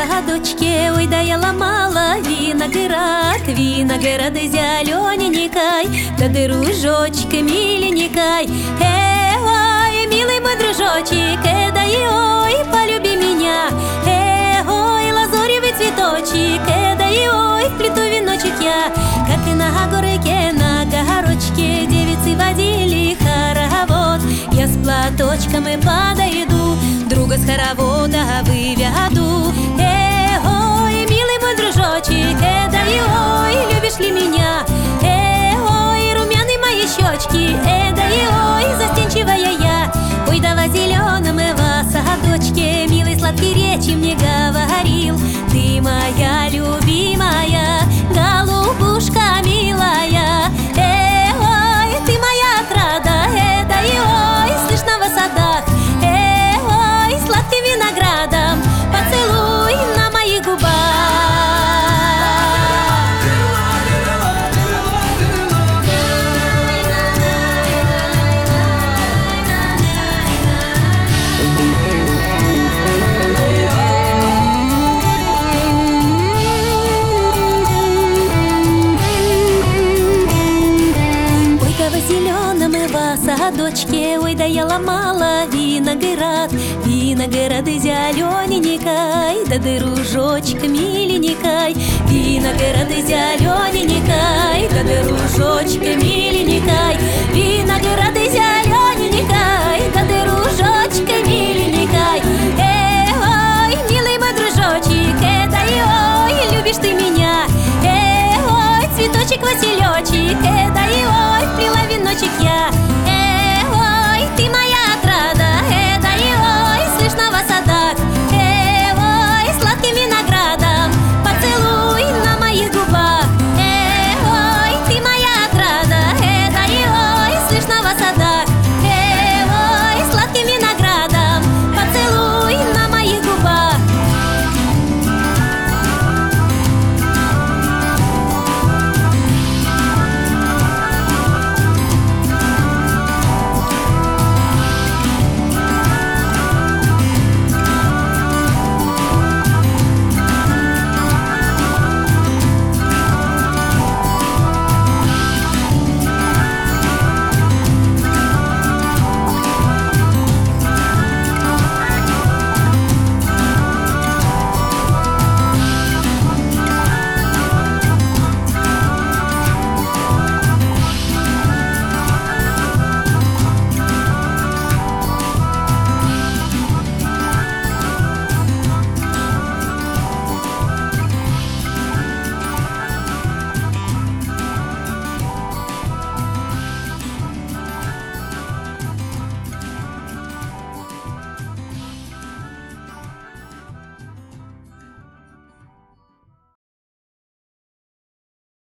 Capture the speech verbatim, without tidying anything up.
садочке, ой, да я ломала виноград, виноград зелененькой, да дружочек миленькой. Э, ой, милый мой дружочек, э, да и ой, полюби меня. Э, ой, лазоревый цветочек, э, да и ой, вплету веночек я. Как и на горке, на горочке девицы водили хоровод, я с платочком и подойду, друга с хоровода выведу. Э, ой, милый мой дружочек, э, да и ой, любишь ли меня? Э, ой, румяные мои щечки, э, да и ой, застенчивая я. Ой, да во зеленом и во садочке милый сладкий речи мне говорил. Ты моя любимая, голубушка милая. Э, ой, ты моя отрада, э, да и ой, слышно в садах. Э, ой, сладким виноградом поцелуй на моих губах. Зеленом и во садочке, ой, да я ломала виноград, виноград зелененькой, да дружочек миленькой. Виноград зелененькой, да дружочек миленькой. Виноград зелененькой, да дружочек миленькой. Э, ой, милый мой дружочек, э, да и ой, любишь ты меня. Э, ой, цветочек Василечек, э,